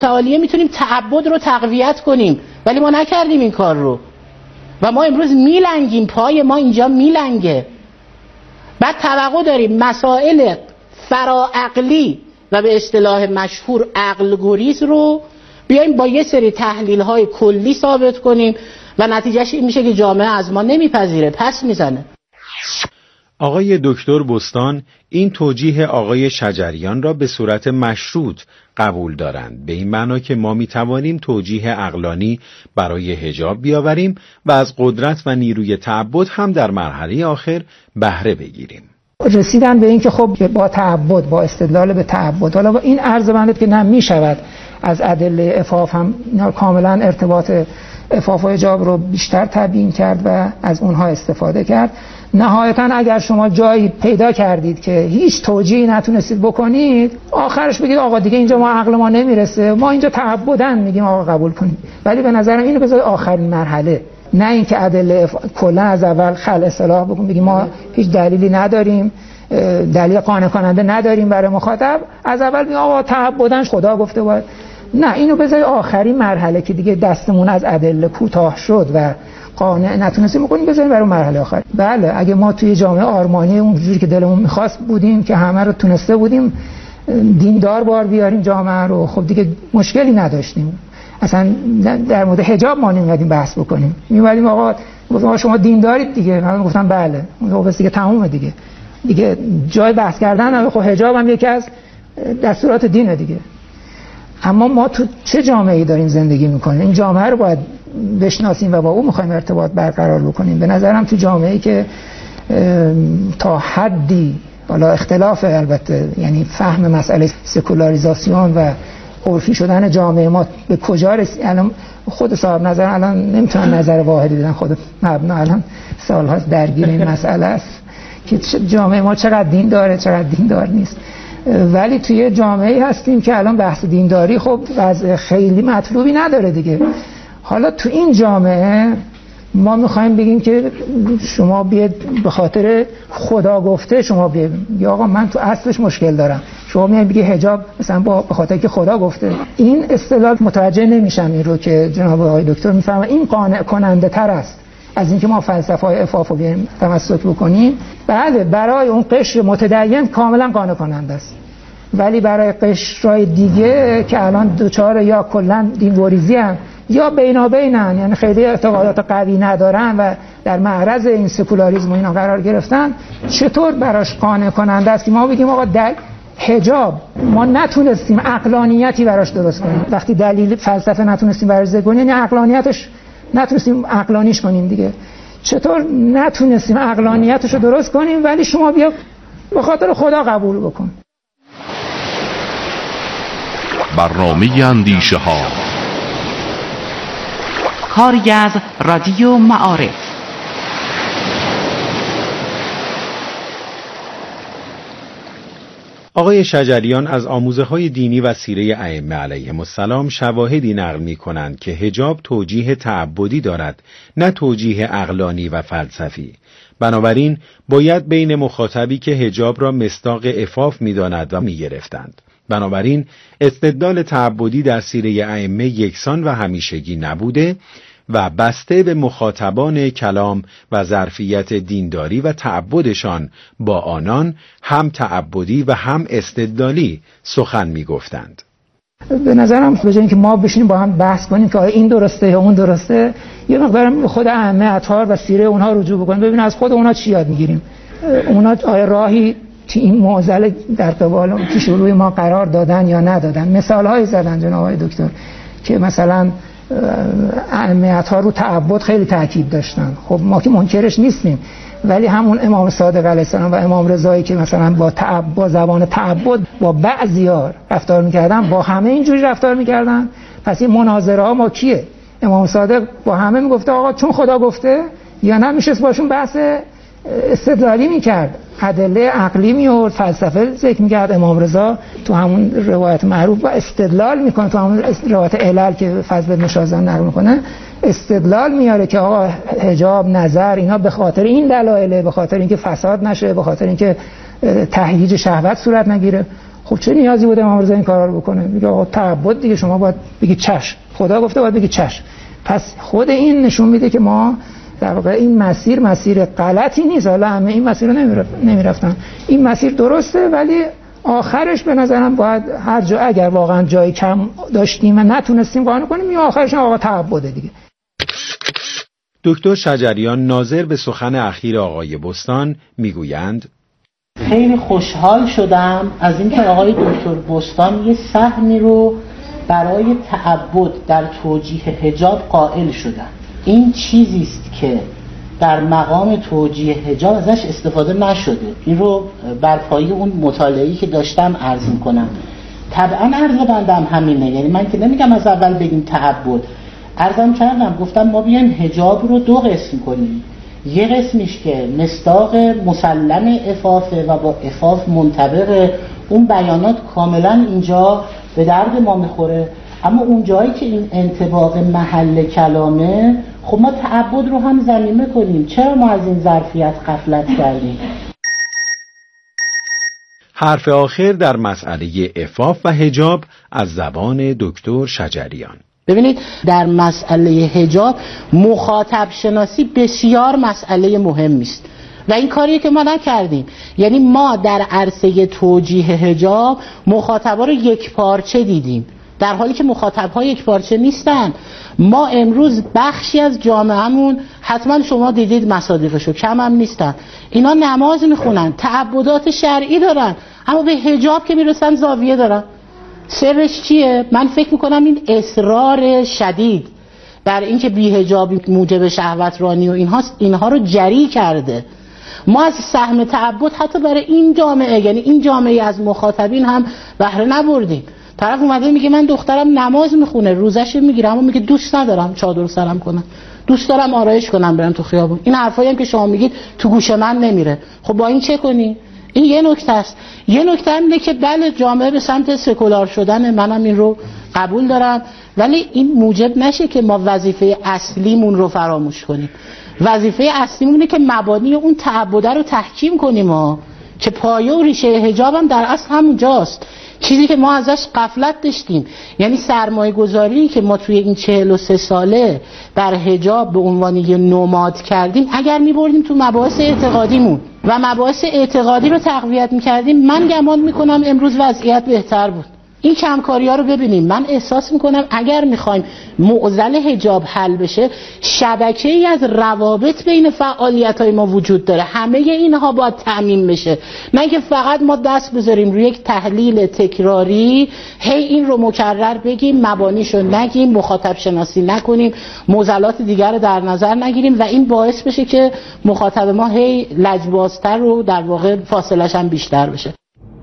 متعالیه میتونیم تعبد رو تقویت کنیم، ولی ما نکردیم این کار رو و ما امروز میلنگیم، پای ما اینجا میلنگه. بعد توقع داریم مسائل فراعقلی و به اصطلاح مشهور عقل گریز رو بیایم با یه سری تحلیل های کلی ثابت کنیم و نتیجهش این میشه که جامعه از ما نمیپذیره، پس میزنه. آقای دکتر بستان این توجیه آقای شجریان را به صورت مشروط قبول دارند، به این معنا که ما میتوانیم توجیه عقلانی برای حجاب بیاوریم و از قدرت و نیروی تعبد هم در مرحله آخر بهره بگیریم. رسیدن به این که خب با تعبد، با استدلال به تعبد، حالا با این عرض بنده که نمیشود از ادله عفاف هم کاملا ارتباط عفاف و حجاب رو بیشتر تبیین کرد و از اونها استفاده کرد. نهایتا اگر شما جایی پیدا کردید که هیچ توجیهی نتونستید بکنید، آخرش بگید آقا دیگه اینجا ما عقل ما نمیرسه، ما اینجا تعبدن میگیم آقا قبول کنید. ولی به نظرم اینو بذارید آخرین مرحله، نه اینکه ادله کلا از اول خلع اصلاح بکنیم، بگیم ما هیچ دلیلی نداریم، دلیل قانع کننده نداریم برای مخاطب، از اول میگم آقا تعبدن خدا گفته باید. نه، اینو بذارید آخرین مرحله که دیگه دستمون از ادله کوتاه شد و قانع نتونستیم بکنیم، بذاریم برای مرحله آخر. بله، اگه ما توی جامعه آرمانی اونجوری که دلمون می‌خواست بودیم که همه رو تونسته بودیم دیندار بار بیاریم جامعه رو، خب دیگه مشکلی نداشتیم. اصلا در مورد حجاب ما نمی‌اومدیم بحث بکنیم، می‌اومدیم آقا گفتم شما دیندارید دیگه، من گفتم بله، اون بس دیگه تمومه دیگه جای بحث کردن. خب حجاب هم یکی از دستورات دینه دیگه. اما ما تو چه جامعه‌ای داریم زندگی می‌کنیم؟ این جامعه رو باید بشناسیم و با اون می‌خوایم ارتباط برقرار بکنیم. به نظرم تو جامعه‌ای که تا حدی حالا اختلاف البته، یعنی فهم مسئله سکولاریزاسیون و عرفی شدن جامعه ما به کجا رسید، الان خود صاحب نظر الان نمیتونن نظر واحدی بدن، خود مبنا الان سال‌هاست درگیر این مسئله است که جامعه ما چقدر دین داره چقدر دین دار نیست. ولی توی جامعه‌ای هستیم که الان بحث دینداری خب وضع خیلی مطلوبی نداره دیگه. حالا تو این جامعه ما میخوایم بگیم که شما بیاید به خاطر خدا گفته شما بیاید، یا آقا من تو اصلش مشکل دارم، شما میاد بگی حجاب مثلا به خاطر که خدا گفته. این اصطلاح متوجه نمیشم این رو که جناب آقای دکتر میفهمن این قانع کننده تر است از اینکه ما فلسفه‌های عفاف رو بیایم تمسک بکنیم. بله، برای اون قشر متدین کاملا قانع کننده است، ولی برای قشرهای دیگه که الان دوچار یا کلا دین‌گریزی ان یا بینابینن، یعنی خیلی اعتقادات قوی ندارن و در معرض این سکولاریسم و اینا قرار گرفتن، چطور براش قانع کننده است که ما بگیم آقا در حجاب ما نتونستیم عقلانیتی براش درست کنیم؟ وقتی دلیل فلسفه نتونستیم براش ذکر کنیم، یعنی عقلانیتش نتونستیم عقلانیش کنیم دیگه. چطور نتونستیم عقلانیتش رو درست کنیم ولی شما بیا به خاطر خدا قبول بکن؟ برنامه اندیشه ها، کاری از رادیو معارف. آقای شجریان از آموزه‌های دینی و سیره ائمه علیهم السلام شواهدی نقل می‌کنند که حجاب توجیه تعبدی دارد، نه توجیه عقلانی و فلسفی. بنابراین باید بین مخاطبی که حجاب را مصداق عفاف می‌داند و می‌گرفتند. بنابراین استدلال تعبدی در سیره ائمه یکسان و همیشگی نبوده و بسته به مخاطبان کلام و ظرفیت دینداری و تعبدشان با آنان هم تعبدی و هم استدلالی سخن می گفتند. به نظرم به جای اینکه ما بشینیم با هم بحث کنیم که این درسته یا اون درسته، یه مقدار خود ائمه اطهار و سیره اونها رجوع بکنیم، ببینیم از خود اونها چی یاد میگیریم. اونها آیا راهی که این معضله در قبال پیش روی ما قرار دادن یا ندادن؟ مثال‌های زدن جناب آقای دکتر که مثلا ائمه اطهار رو تعبد خیلی تاکید داشتن. خب ما که منکرش نیستیم، ولی همون امام صادق علیه السلام و امام رضایی که مثلا با زبان تعبد با بعضیا رفتار می‌کردن، با همه اینجوری رفتار می‌کردن. پس این مناظره ها ما کیه؟ امام صادق با همه میگفته آقا چون خدا گفته، یا نه میشست باشون بحث استدلالی میکرد، ادله عقلی میورد، فلسفه ذکر میکرد. امام رضا تو همون روایت معروف و استدلال میکنه، تو همون روایت علل که فضل بن شاذان نقل میکنه استدلال میاره که آقا حجاب، نظر، اینا به خاطر این دلایله، به خاطر اینکه فساد نشه، به خاطر اینکه تهییج شهوت صورت نگیره. خب چه نیازی بود امام رضا این کارا رو بکنه؟ میگه آقا تعبد دیگه، شما باید بگید چشم، خدا گفته باید بگید چشم. پس خود این نشون میده که ما در واقع این مسیر غلطی نیست. حالا همه این مسیر رو نمیرفتن، این مسیر درسته، ولی آخرش به نظرم باید هر جا اگر واقعا جای کم داشتیم و نتونستیم قانع کنیم، یا آخرش آقا تعبده دیگه. دکتر شجریان ناظر به سخن اخیر آقای بستان میگویند خیلی خوشحال شدم از اینکه آقای دکتر بستان یه سهمی رو برای تعبد در توجیه حجاب قائل شدن. این چیزی است که در مقام توجیه حجاب ازش استفاده نشده. این رو بر پایه اون مطالعه‌ای که داشتم عرض می‌کنم. طبعا عرض بندم همینه، یعنی من که نمیگم از اول بگیم تعبد، عرضم کردم گفتم ما بیایم حجاب رو دو قسم کنیم. یه قسمیش که مصداق مسلم عفافه و با عفاف منطبق، اون بیانات کاملا اینجا به درد ما میخوره، اما اون جایی که این انطباق محل کلامه، خب ما تعبد رو هم ضمیمه کنیم. چرا ما از این ظرفیت غفلت کردیم؟ حرف آخر در مسئله عفاف و حجاب از زبان دکتر شجریان. ببینید در مسئله حجاب مخاطب شناسی بسیار مسئله مهمی است و این کاریه که ما نکردیم. یعنی ما در عرصه توجیه حجاب مخاطبا رو یک پارچه دیدیم، در حالی که مخاطب‌ها یک پارچه نیستن. ما امروز بخشی از جامعهمون، حتما شما دیدید مصادیقشو، کم هم نیستن، اینا نماز میخونن، تعبدات شرعی دارن، اما به حجاب که میرسن زاویه دارن. سرش چیه؟ من فکر میکنم این اصرار شدید بر اینکه بی‌حجابی موجب شهوت رانی و اینها رو جری کرده. ما از سهم تعبد حتی برای این جامعه، یعنی این جامعه از مخاطبین هم بهره نبردیم. طرف اومده میگه من دخترم نماز میخونه، روزش میگیره، اما میگه دوست ندارم چادر سرم کنم، دوست دارم آرایش کنم برم تو خیابون. این حرفایی هم که شما میگید تو گوش من نمیره. خب با این چه کنی؟ این یه نکته است. یه نکته اینه که بله جامعه به سمت سکولار شدن، منم این رو قبول دارم، ولی این موجب نشه که ما وظیفه اصلیمون رو فراموش کنیم. وظیفه اصلیمونه که مبانی اون تعبده رو تحکیم کنیم که پایه و ریشه حجاب هم در اصل همونجاست. چیزی که ما ازش غفلت داشتیم، یعنی سرمایه گذاری که ما توی این 43 ساله بر حجاب به عنوان یه نماد کردیم، اگر می‌بردیم تو مباحث اعتقادیمون و مباحث اعتقادی رو تقویت می‌کردیم، من گمان می‌کنم امروز وضعیت بهتر بود. این کمکاری‌ها رو ببینیم. من احساس می‌کنم اگر می‌خوایم معضل حجاب حل بشه، شبکه‌ای از روابط بین فعالیت‌های ما وجود داره. همه اینها باید تأمین بشه، نه که فقط ما دست بذاریم روی یک تحلیل تکراری، هی این رو مکرر بگیم، مبانیشو نگیم، مخاطب شناسی نکنیم، معضلات دیگر رو در نظر نگیریم و این باعث بشه که مخاطب ما هی لجبازتر و در واقع فاصله‌اش هم بیشتر بشه.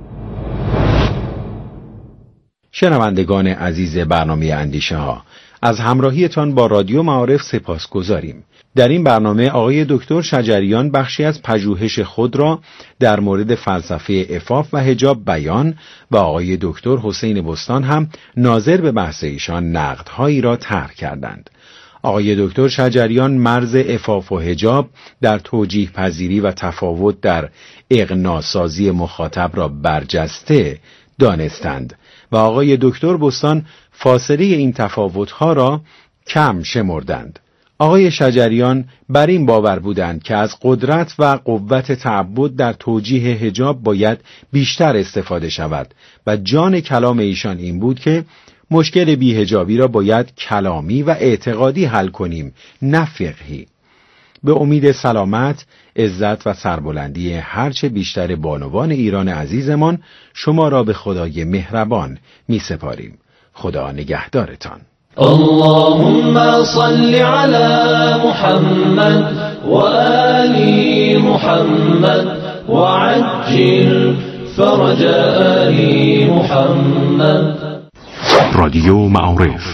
شنوندگان عزیز برنامه اندیشه ها، از همراهیتان با رادیو معارف سپاسگزاریم. در این برنامه آقای دکتر شجریان بخشی از پژوهش خود را در مورد فلسفه عفاف و حجاب بیان و آقای دکتر حسین بستان هم ناظر به بحث ایشان نقدهایی را طرح کردند. آقای دکتر شجریان مرز عفاف و حجاب در توجیه پذیری و تفاوت در اقناع‌سازی مخاطب را برجسته دانستند و آقای دکتر بستان فاصله این تفاوت‌ها را کم شمردند. آقای شجریان بر این باور بودند که از قدرت و قوت تعبد در توجیه حجاب باید بیشتر استفاده شود و جان کلام ایشان این بود که مشکل بی‌حجابی را باید کلامی و اعتقادی حل کنیم، نه فقهی. به امید سلامت، عزت و سربلندی هرچه بیشتر بانوان ایران عزیزمان، شما را به خدای مهربان می سپاریم. خدا نگهدارتان. اللهم صل على محمد و آل محمد و عجل فرج آل محمد. رادیو معارف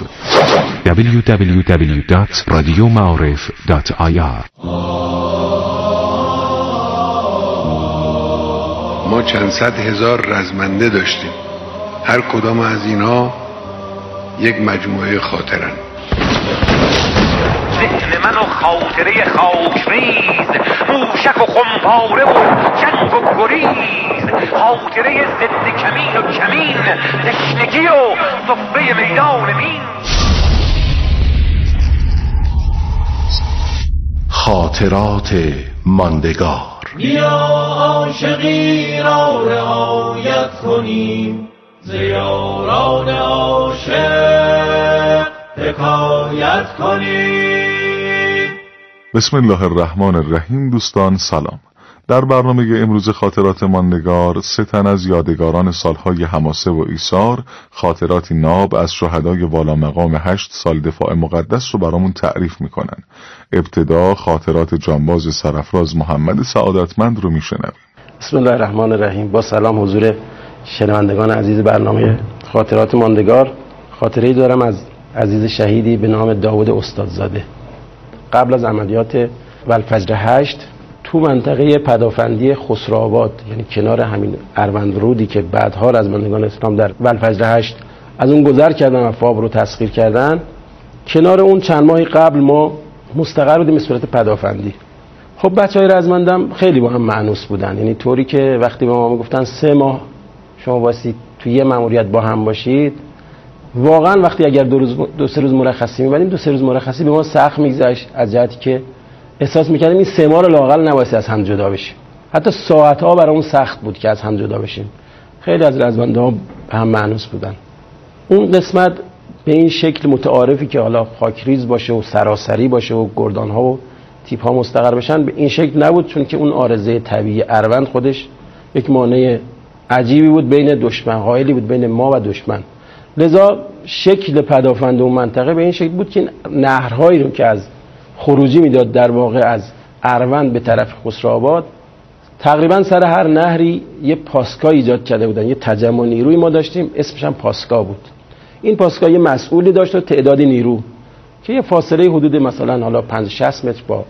www.radiomaarif.ir. ما چند صد هزار رزمنده داشتیم، هر کدام از اینا یک مجموعه خاطرن. ذهن من و خاطره خاکریز، موشک و خمپاره و جنگ و گریز، خاطره ضد کمین و کمین، تشنگی و صفه میدان مین. خاطرات ماندگار. بیا عاشقی را رعایت کنیم، ز یاران عاشق حکایت کنیم. بسم الله الرحمن الرحیم. دوستان سلام. در برنامه امروز خاطرات ماندگار 3 تن از یادگاران سالهای حماسه و ایثار خاطراتی ناب از شهدای والا مقام 8 سال دفاع مقدس رو برامون تعریف میکنن. ابتدا خاطرات جانباز سرافراز محمد سعادتمند رو میشنویم. بسم الله الرحمن الرحیم. با سلام حضور شنوندگان عزیز برنامه خاطرات ماندگار. خاطره‌ای دارم از عزیز شهیدی به نام داوود استادزاده. قبل از عملیات والفجر 8 تو منطقه پدافندی خسروآباد، یعنی کنار همین اروند رودی که بعدها رزمندگان اسلام در والفجر 8 از اون گذر کردن و فاب رو تسخیر کردن، کنار اون چند ماهی قبل ما مستقر بودیم به صورت پدافندی. خب بچهای رزمندم خیلی با هم مانوس بودن، یعنی طوری که وقتی به ما میگفتن 3 ماه شما واسه تو یه ماموریت با هم باشید، واقعا وقتی اگر 2-3 روز مرخصی می‌بریم 2-3 روز مرخصی به ما سخت می‌گذشت، از جهتی که احساس می‌کردیم این 3 ماه رو لااقل نباید از هم جدا بشیم. حتی ساعت‌ها برامون سخت بود که از هم جدا بشیم. خیلی از رزمنده‌ها هم مانوس بودن. اون قسمت به این شکل متعارفی که حالا خاکریز باشه و سراسری باشه و گردان‌ها و تیپ‌ها مستقر بشن، به این شکل نبود، چون که اون عارضه طبیعی اروند خودش یک مانع عجیبی بود بین دشمن، حائلی بود بین ما و دشمن. لذا شکل پدافند اون منطقه به این شکل بود که نهرهایی رو که از خروجی میداد در واقع از اروند به طرف خسروآباد، تقریبا سر هر نهری یه پاسگاه ایجاد کرده بودن. یه تجمع نیروی ما داشتیم، اسمش هم پاسگاه بود. این پاسگاه یه مسئولی داشت و تعداد نیرو که یه فاصله حدود مثلا حالا 50-60 متر با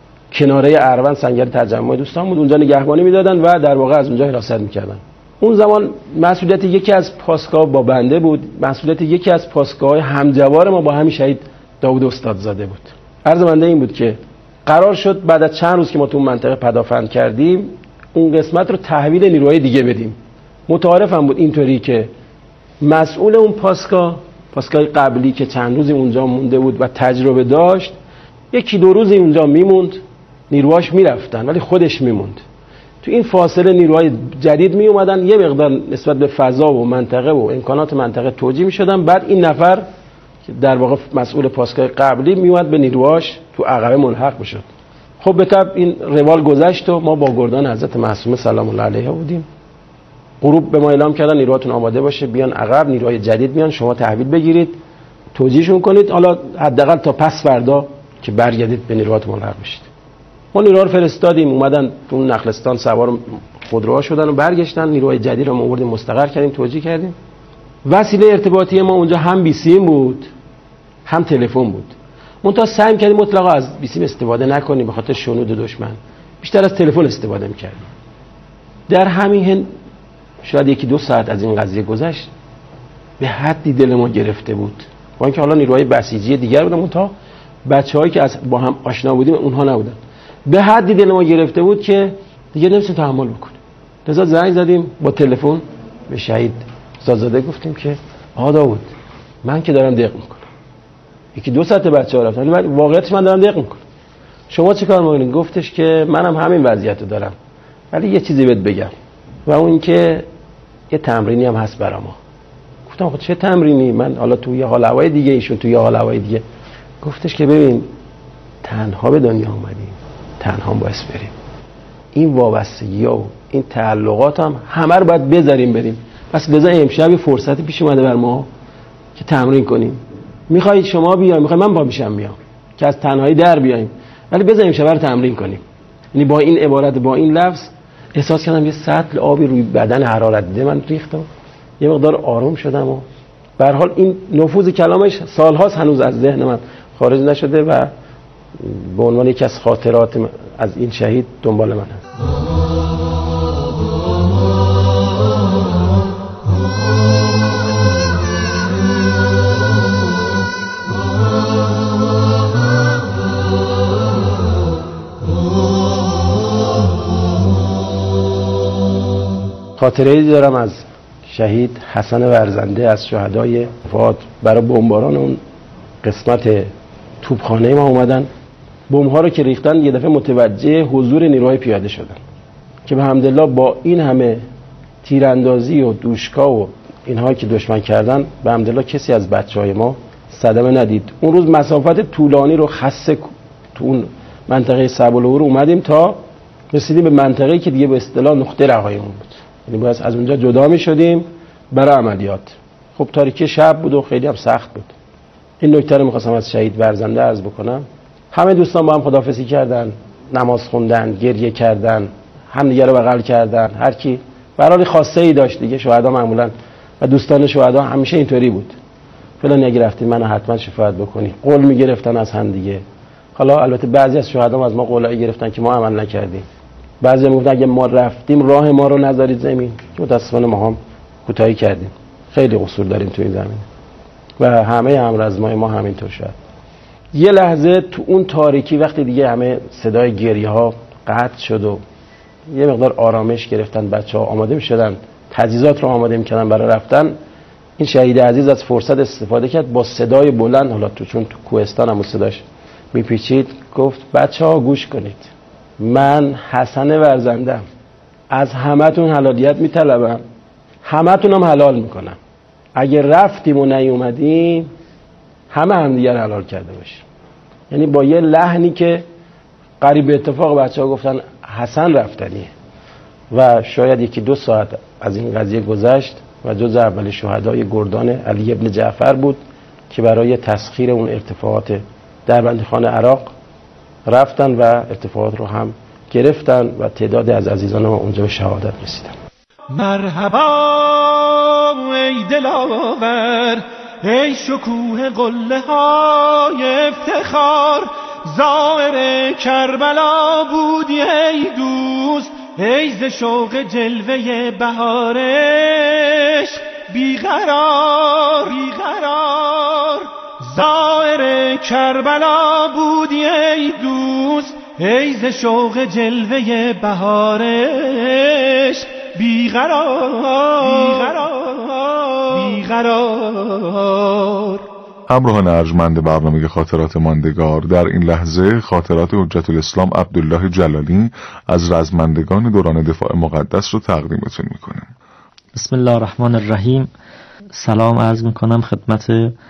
کناره اروند سنگر تجمع دوستان بود، اونجا نگهبانی میدادن و در واقع از اونجا حراست میکردن. اون زمان مسئولیت یکی از پاسگاه با بنده بود، مسئولیت یکی از پاسگاه‌های همجوار ما با همین شهید داوود استادزاده بود. عرض بنده این بود که قرار شد بعد از چند روز که ما تو اون منطقه پدافند کردیم، اون قسمت رو تحویل نیروهای دیگه بدیم. متعارفم بود اینطوری که مسئول اون پاسگاه قبلی که چند روزی اونجا مونده بود و تجربه داشت، 1-2 روزی اونجا میموند، نیروهاش میرفتن ولی خودش میموند. تو این فاصله نیروهای جدید می اومدن، یه مقدار نسبت به فضا و منطقه و امکانات منطقه توجیه می شدن. بعد این نفر که در واقع مسئول پاسگاه قبلی می اومد به نیروهاش تو عقبه ملحق بشد. خب به طب این روال گذشت و ما با گردان حضرت معصومه سلام الله علیها بودیم. غروب به ما اعلام کردن نیروهاتون آماده باشه، بیان عقب، نیروهای جدید میان، شما تحویل بگیرید، توجیهشون کنید، حالا حداقل تا پس فردا که برگردید به نیروهاتون ملحق بشید. ما نیروها رو فرستادیم، اومدن تو اون نخلستان سوار خودروها شدن و برگشتن. نیروهای جدید رو آوردیم مستقر کردیم، توجیه کردیم. وسیله ارتباطی ما اونجا هم بیسیم بود هم تلفن بود. منتها سعی کردیم مطلقا از بیسیم استفاده نکنیم به خاطر شنود دشمن، بیشتر از تلفن استفاده می‌کردیم. در همین حین شاید 1-2 ساعت از این قضیه گذشت، به حدی دل ما گرفته بود. با اینکه حالا نیروهای بسیجی دیگر بودن، منتها بچه‌هایی که از با هم آشنا بودیم اونها نبودن. به حدی دل ما گرفته بود که دیگه نمی‌تونیم تحمل بکنیم. لذا زنگ زدیم با تلفن به شهید استادزاده، گفتیم که آقا داوود، من که دارم دق میکنم، 1-2 ساعت بچه‌ها رفتن ولی واقعیتش من دارم دق میکنم، شما چه کار می‌کنید؟ گفتش که منم همین وضعیتو دارم ولی یه چیزی بهت بگم و اون که یه تمرینی هم هست برام. گفتم خب چه تمرینی؟ من حالا توی یه حال هوای دیگه، ایشون توی یه حال هوای دیگه. گفتش که ببین، تنها به دنیا اومدیم، تنها باعث بریم. این وابستگی‌ها و این تعلقات هم همه رو باید بذاریم بریم. پس لذا امشب یه فرصتی پیش اومده بر ما که تمرین کنیم. میخواید شما بیاید، میخواید من با میشم بیام که از تنهایی در بیایم، ولی بذاریم امشب رو تمرین کنیم. یعنی با این عبارت، با این لفظ احساس کردم یه سطل آبی روی بدن حرارت دیده من ریختم، یه مقدار آروم شدم و به هر حال این نفوذ کلامش سالهاست هنوز از ذهن من خارج نشده و به عنوان یکی از خاطرات از این شهید دنبال من هست. خاطره‌ای دارم از شهید حسن ورزنده از شهدای فاد. برای بمباران اون قسمت توپخانه ما اومدن، بمب‌ها رو که ریختن یه دفعه متوجه حضور نیروهای پیاده شدن که به حمدالله با این همه تیراندازی و دوشکا و اینها که دشمن کردن به حمدالله کسی از بچهای ما صدمه ندید. اون روز مسافت طولانی رو خسته تو اون منطقه صعب العبور اومدیم تا رسیدیم به منطقه‌ای که دیگه به اصطلاح نقطه رهاییمون بود، یعنی باید از اونجا جدا می‌شدیم برای عملیات. خب تاریکی شب بود و خیلی هم سخت بود. این نکته رو می‌خواستم از شهید ورزنده عرض بکنم. همه دوستان با هم خداحافظی کردن، نماز خوندن، گریه کردن، همدیگه رو بغل کردن، هر کی برای خاصه‌ای داشت دیگه. شهدا معمولاً و دوستان شهدا همیشه اینطوری بود. فلان اگه رفتین منو حتما شفاعت بکنی، قول می‌گرفتن از هم دیگه. حالا البته بعضی از شهدا از ما قولایی گرفتن که ما عمل نکردیم. بعضی میگفتن اگه ما رفتیم راه ما رو نذارید زمین، که متأسفانه ما هم کوتاهی کردیم. خیلی قصور داریم تو این زمین و همه همرزمای ما همینطور شد. یه لحظه تو اون تاریکی وقتی دیگه همه صدای گریه ها قطع شد و یه مقدار آرامش گرفتن، بچه‌ها آماده می‌شدن، تجهیزات رو آماده می‌کردن برای رفتن، این شهید عزیز از فرصت استفاده کرد، با صدای بلند، حالا چون تو کوهستان هم صداش میپیچید، گفت بچه‌ها گوش کنید، من حسن ورزندم، از همتون حلالیت میطلبم، همتون هم حلال میکنم، اگه رفتیم و نیومدیم همه دیگر حلال کرده باشیم. یعنی با یه لحنی که قریب اتفاق بچه‌ها گفتن حسن رفتنیه. و شاید 1-2 ساعت از این قضیه گذشت و جز اول شهدای گردان علی ابن جعفر بود که برای تسخیر اون ارتفاعات دربندخانه عراق رفتن و ارتفاعات رو هم گرفتن و تعداد از عزیزان ما اونجا به شهادت رسیدن. مرحبا ای دلاور، ای شکوه قله های افتخار، زائر کربلا بودی ای دوست، ای ز شوق جلوه بهارش بیقرار بیقرار. زائر کربلا بودی ای دوست، ای ز شوق جلوه بهارش بیقرار بیقرار بیقرار. همراهان ارجمند برنامه خاطرات ماندگار، در این لحظه خاطرات حجت الاسلام عبدالله جلالی از رزمندگان دوران دفاع مقدس رو تقدیمتون میکنیم. بسم الله الرحمن الرحیم. سلام عرض میکنم خدمت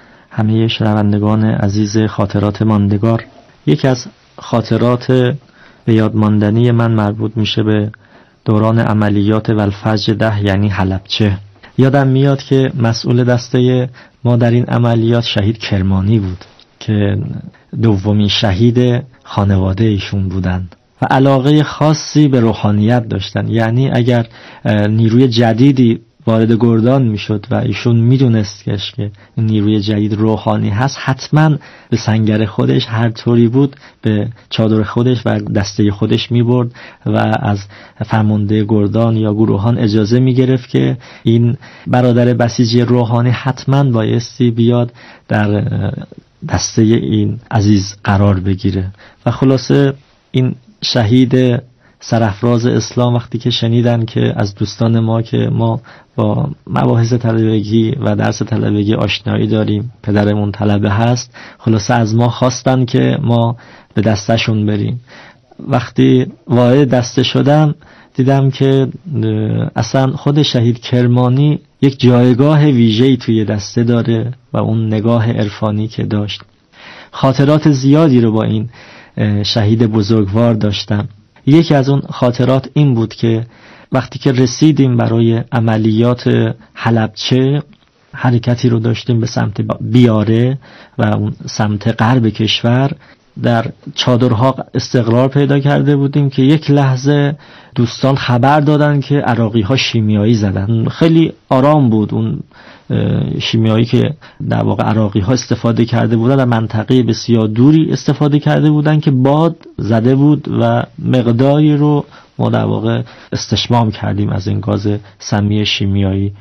همه شنوندگان عزیز خاطرات ماندگار. یکی از خاطرات به یاد ماندنی من مربوط میشه به دوران عملیات والفجر 10 یعنی حلبچه. یادم میاد که مسئول دسته ما در این عملیات شهید کرمانی بود که دومین شهید خانواده ایشون بودن و علاقه خاصی به روحانیت داشتن. یعنی اگر نیروی جدیدی وارد گردان میشد و ایشون میدونست که این نیروی جدید روحانی هست، حتما به سنگر خودش هر طوری بود به چادر خودش و دسته خودش میبرد و از فرمانده گردان یا گروهان اجازه میگرفت که این برادر بسیجی روحانی حتما بایستی بیاد در دسته این عزیز قرار بگیره. و خلاصه این شهید سرافراز اسلام وقتی که شنیدن که از دوستان ما که ما با مباحث طلبگی و درس طلبگی آشنایی داریم، پدرمون طلبه هست، خلاصه از ما خواستن که ما به دستشون بریم. وقتی وارد دسته شدم دیدم که اصلا خود شهید کرمانی یک جایگاه ویژه‌ای توی دسته داره و اون نگاه عرفانی که داشت. خاطرات زیادی رو با این شهید بزرگوار داشتم. یکی از اون خاطرات این بود که وقتی که رسیدیم برای عملیات حلبچه، حرکتی رو داشتیم به سمت بیاره و اون سمت غرب کشور، در چادرها استقرار پیدا کرده بودیم که یک لحظه دوستان خبر دادن که عراقی ها شیمیایی زدن. خیلی آرام بود اون شیمیایی که در واقع عراقی ها استفاده کرده بودن، در منطقه بسیار دوری استفاده کرده بودن که باد زده بود و مقداری رو ما در واقع استشمام کردیم از این گاز سمی شیمیایی.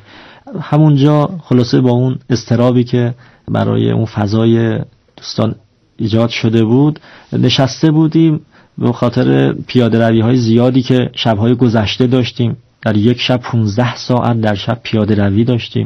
همونجا خلاصه با اون اضطرابی که برای اون فضای دوستان ایجاد شده بود نشسته بودیم، به خاطر پیاده روی های زیادی که شبهای گذشته داشتیم در یک شب 15 ساعت در شب پیاده روی داشتیم.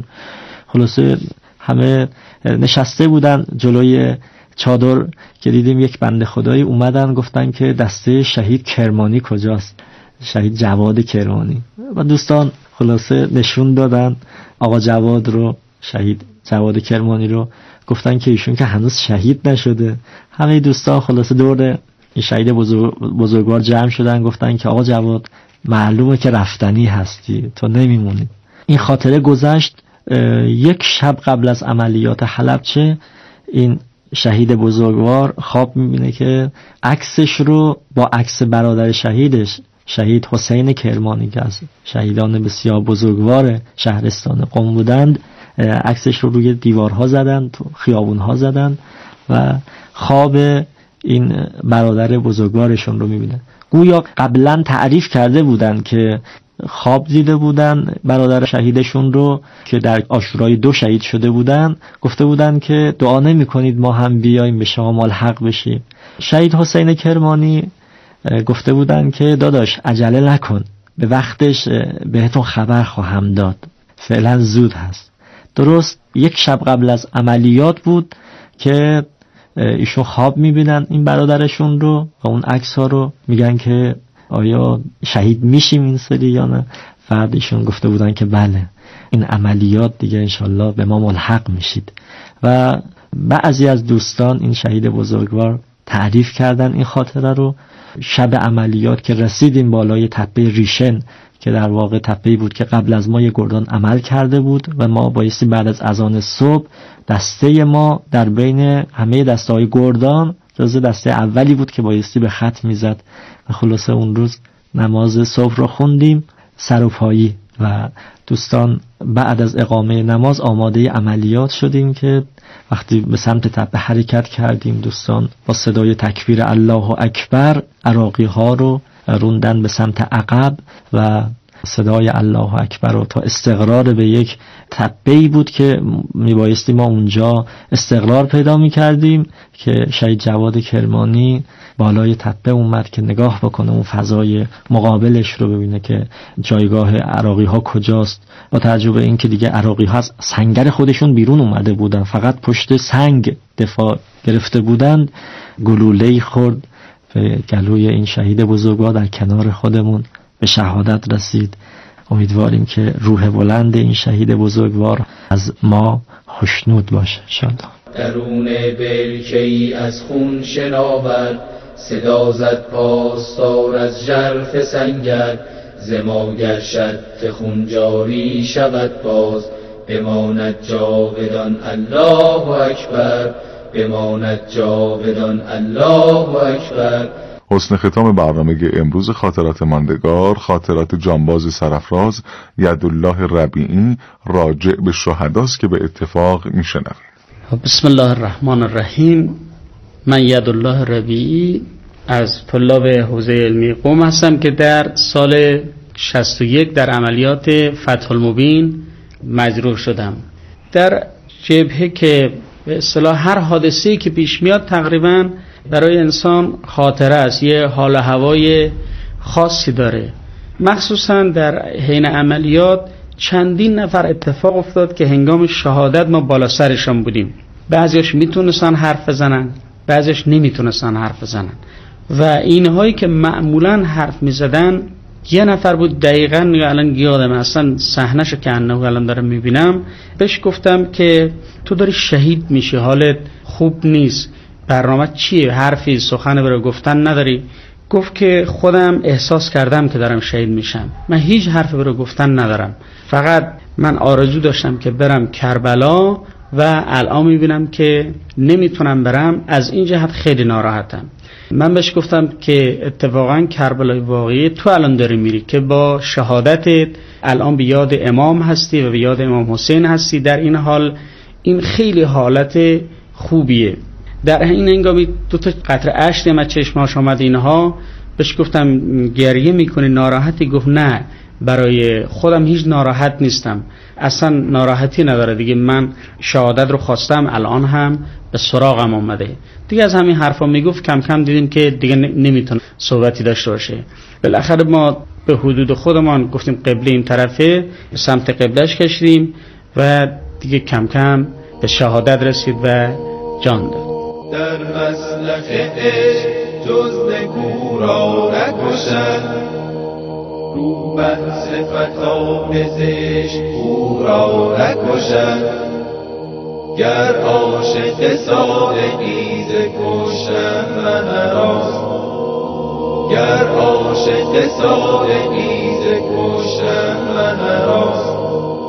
خلاصه همه نشسته بودن جلوی چادر که دیدیم یک بنده خدایی اومدن گفتن که دسته شهید کرمانی کجاست، شهید جواد کرمانی. و دوستان خلاصه نشون دادن آقا جواد رو، شهید جواد کرمانی رو، گفتن که ایشون که هنوز شهید نشده. همه دوستان خلاصه دور این شهید بزرگوار جمع شدن، گفتن که آقا جواد معلومه که رفتنی هستی، تو نمیمونی. این خاطره گذشت. یک شب قبل از عملیات حلبچه این شهید بزرگوار خواب میبینه که عکسش رو با عکس برادر شهیدش، شهید حسین کرمانی که از شهیدان بسیار بزرگوار شهرستان قم بودند، عکسش رو روی دیوارها زدن، تو خیابونها زدن و خواب این برادر بزرگوارشون رو میبینه. گویا قبلا تعریف کرده بودن که خواب دیده بودن برادر شهیدشون رو که در عاشورای 2 شهید شده بودن، گفته بودن که دعا نمی کنید ما هم بیاییم به شما ملحق بشیم. شهید حسین کرمانی گفته بودن که داداش عجله نکن، به وقتش بهتون خبر خواهم داد، فعلا زود هست. درست یک شب قبل از عملیات بود که ایشون خواب میبینن این برادرشون رو و اون عکس ها رو، میگن که آیا شهید میشیم این سری یا نه؟ بعد ایشون گفته بودن که بله، این عملیات دیگه انشالله به ما ملحق میشید. و بعضی از دوستان این شهید بزرگوار تعریف کردن این خاطره رو. شب عملیات که رسیدیم بالای تپه ریشن که در واقع تپه‌ای بود که قبل از ما یه گردان عمل کرده بود و ما بایستی بعد از اذان صبح دسته ما در بین همه دسته‌های گردان جزو دسته اولی بود که بایستی به خط میزد. و خلاصه اون روز نماز صبح رو خوندیم سر و پایی و دوستان بعد از اقامه نماز آماده عملیات شدیم که وقتی به سمت تپه حرکت کردیم دوستان با صدای تکبیر الله اکبر عراقی ها رو روندن به سمت عقب و صدای الله اکبر رو تا استقرار به یک تپه‌ای بود که میبایستی ما اونجا استقرار پیدا میکردیم که شهید جواد کرمانی بالای تپه اومد که نگاه بکنه اون فضای مقابلش رو ببینه که جایگاه عراقی ها کجاست. با توجه به این که دیگه عراقی ها از سنگر خودشون بیرون اومده بودن، فقط پشت سنگ دفاع گرفته بودند، گلوله‌ای خورد به گلوی این شهید بزرگوار در کنار خودمون به شهادت رسید. امیدواریم که روح بلند این شهید بزرگوار از ما خوشنود باشه انشاءالله. درون بلکه‌ای از خون شناور، صدا زد پاسدار از ژرف سنگر. ز ما گر شط خون جاری شود باز، بماند جاودان الله اکبر، بماند جاودان الله اکبر. حسن ختام برنامه امروز خاطرات ماندگار، خاطرات جانباز سرافراز یدالله ربیعی راجع به شهداست که به اتفاق میشنویم. بسم الله الرحمن الرحیم. من یدالله ربیعی از طلاب حوزه علمی قم هستم که در سال 61 در عملیات فتح المبین مجروح شدم. در جبهه که به اصطلاح هر حادثه‌ای که پیش میاد تقریبا برای انسان خاطره است، یه حال و هوای خاصی داره. مخصوصا در حین عملیات چندین نفر اتفاق افتاد که هنگام شهادت ما بالا سرشان بودیم. بعضیش میتونستن حرف بزنن، بعضیش نمیتونستن حرف بزنن و اینهایی که معمولا حرف میزدن یه نفر بود دقیقاً الان یادم اصلا صحنه‌شو که الان دارم میبینم. بهش گفتم که تو داری شهید میشی، حالت خوب نیست، برنامه چیه؟ حرفی سخن برای گفتن نداری؟ گفت که خودم احساس کردم که دارم شهید میشم، من هیچ حرفی برای گفتن ندارم، فقط من آرزو داشتم که برم کربلا و الان میبینم که نمیتونم برم، از این جهت خیلی ناراحتم. من بهش گفتم که اتفاقا کربلای واقعی تو الان داری میری که با شهادتت الان به یاد امام هستی و به یاد امام حسین هستی. در این حال این خیلی حالت خوبیه. در این هنگامی 2 قطره اشک از چشماش آمد. اینها بهش گفتم گریه میکنی، ناراحتی؟ گفت نه، برای خودم هیچ ناراحت نیستم، اصلا ناراحتی نداره دیگه، من شهادت رو خواستم، الان هم به سراغم اومده. دیگه از همین حرفا میگفت کم کم دیدیم که دیگه نمیتونه صحبتی داشته باشه. بالاخره ما به حدود خودمان گفتیم قبله این طرفه، به سمت قبلش کشیدیم و دیگه کم کم به شهادت رسید و جان داد. در مسلک عشق جز نکو را نکشد، رو بر صفتان زشت او را نکشد. گر عاشق صادقی ز کشتن هراست، گر عاشق صادقی ز کشتن هراست.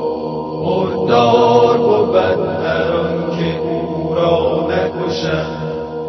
مردار بود هر آن که او را نکشد،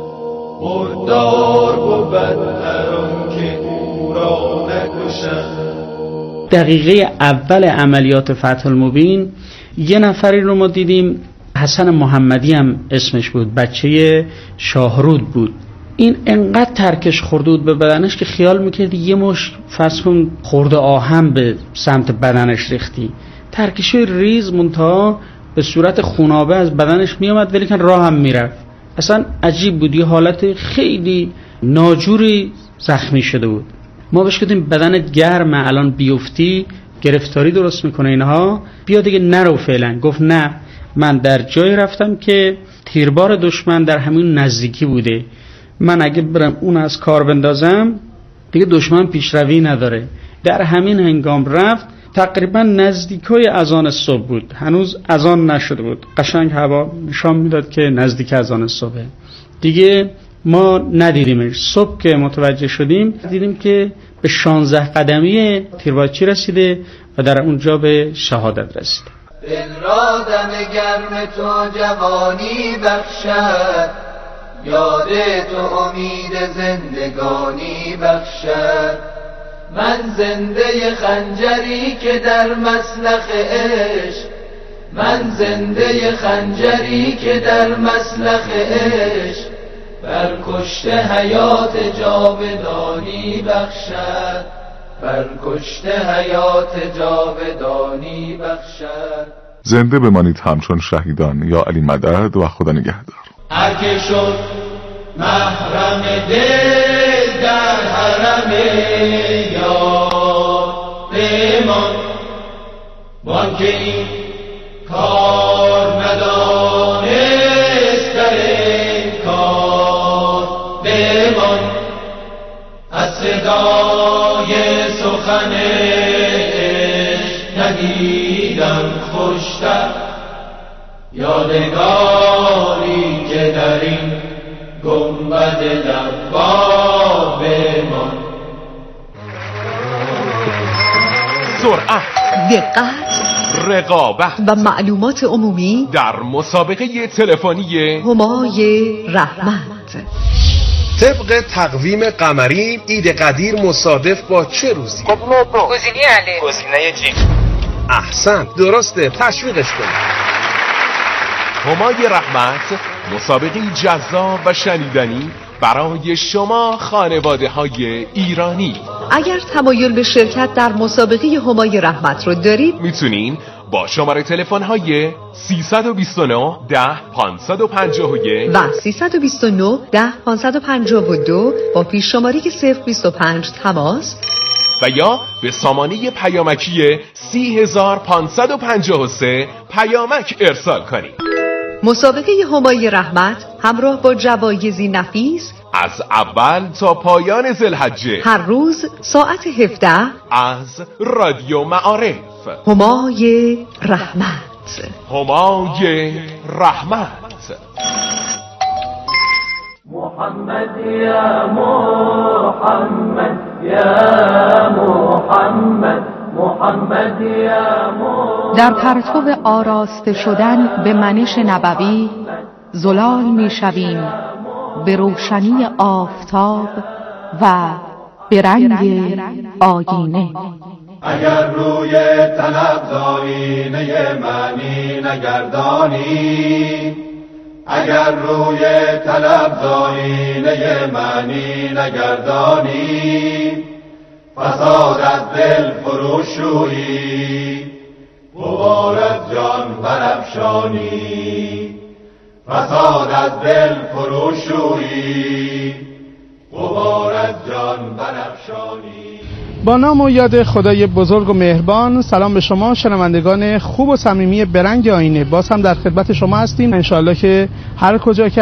مردار بود هر آن که او را نکشد. دقیقه اول عملیات فتح المبین یه نفری رو ما دیدیم، حسن محمدی هم اسمش بود، بچه شاهرود بود. این انقدر ترکش خورده بود به بدنش که خیال میکردی یه مش فرض کن خورده آهن به سمت بدنش ریختی. ترکشای ریز منتها به صورت خونابه از بدنش میامد ولی کن راه هم میرفت. اصلا عجیب بود، یه حالت خیلی ناجوری زخمی شده بود. ما بهش گفتیم بدنت گرمه، الان بیفتی گرفتاری درست میکنه اینها، بیا دیگه نرو فعلا. گفت نه، من در جایی رفتم که تیربار دشمن در همین نزدیکی بوده، من اگه برم اون از کار بندازم دیگه دشمن پیشروی نداره. در همین هنگام رفت، تقریبا نزدیکای اذان صبح بود، هنوز اذان نشده بود، قشنگ هوا نشان میداد که نزدیک اذان صبحه. دیگه ما ندیدیمش. صبح که متوجه شدیم دیدیم که به 16 قدمی تیربارچی رسیده و در اونجا به شهادت رسید. دل را دم گرم تو جوانی بخشد، یاد تو امید زندگانی بخشد. من زنده خنجری که در مسلخ عشق، من زنده خنجری که در مسلخ عشق، بر کشته حیات جاودانی بخشد، بر کشته حیات جاودانی بخشد. زنده بمانید همچون شهیدان. یا علی مدد و خدا نگهدار. هر که شد محرم دل در حرم یار بمان، وان که این کار ندانست در این کار بمان. از صدای سخن عشق ندیدم خوشتر، یادگاری که در این گنبد لبا بمان. سرعت، دقت، رقابت و معلومات عمومی در مسابقه تلفنی همای رحمت. طبق تقویم قمری عید قدیر مصادف با چه روزی؟ گزینه علی، گزینه جیم. احسن، درسته، تشویقش کنید. همای رحمت، مسابقه جذاب و شنیدنی برای شما خانواده های ایرانی. اگر تمایل به شرکت در مسابقه همای رحمت رو دارید، میتونین با شماره تلفن های 329 10 551 و 329 10 552 با پیش شماره 025 تماس و یا به سامانه پیامکی 30553 پیامک ارسال کنید. مسابقه همای رحمت همراه با جوایزی نفیس از اول تا پایان ذوالحجه، هر روز ساعت 17 از رادیو معارف. همای رحمت، همای رحمت. محمد یا محمد یا محمد، محمد یا محمد. در پرتو آراسته شدن به منش نبوی زلال میشویم به روشنی آفتاب و به رنگ آیینه. اگر روی طلب آینه معنی نگردانی، اگر روی طلب آینه معنی نگردانی، فساد از دل فروشویی غبارت جان برافشانی. فساد از دل فروشویی غبارت جان برافشانی. با نام و یاد خدای بزرگ و مهربان، سلام به شما شنوندگان خوب و صمیمی برنگ آینه. باز هم در خدمت شما هستیم. انشالله که هر کجا که